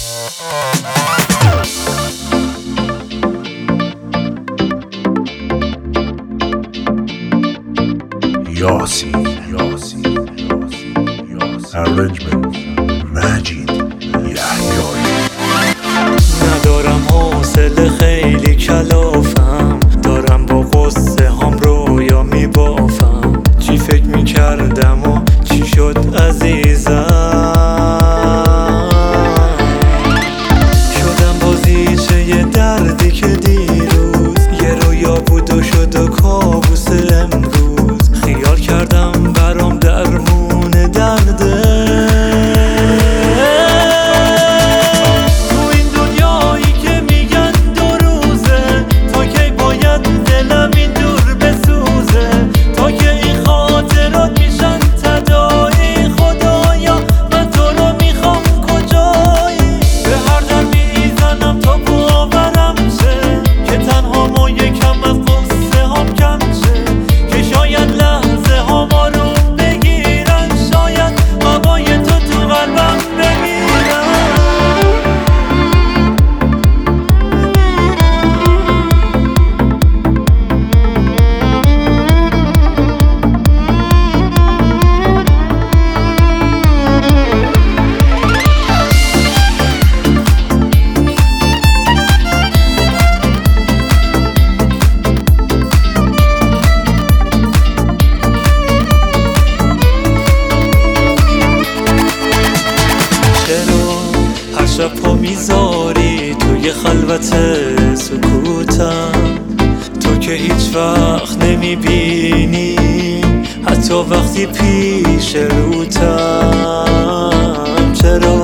Yasin. Arrangement مجید یحیایی. ندارم حوصله خیلی کلافم، دارم با قصه هم رویا میبافم. چی فکر میکردم و چی شد عزیزم، شدم بازیچه یه دردی که دیروز یه رویا بود و شد و کابوس امروز. خیال کردم برام درمون درده، شب پا میذاری توی خلوت سکوتم، تو که هیچ وقت نمیبینی حتی وقتی پیش روتم. چرا